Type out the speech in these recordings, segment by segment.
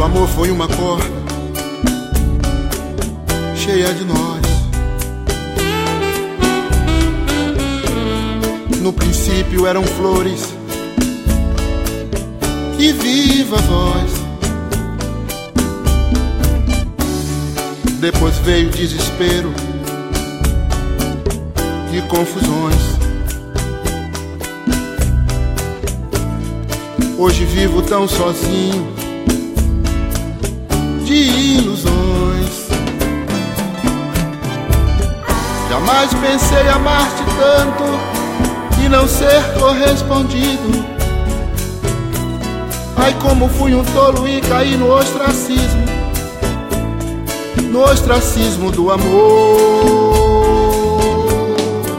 amor foi uma corda cheia de nós. No princípio eram flores e viva voz. Depois veio desespero e confusões. Hoje vivo tão sozinho de ilusões. Jamais pensei amar-te tanto e não ser correspondido. Ai, como fui um tolo e caí no ostracismo do amor.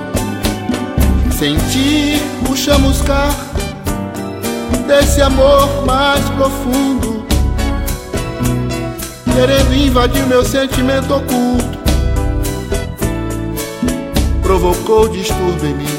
Senti o chamuscar desse amor mais profundo, querendo invadir meu sentimento oculto, provocou distúrbio em mim.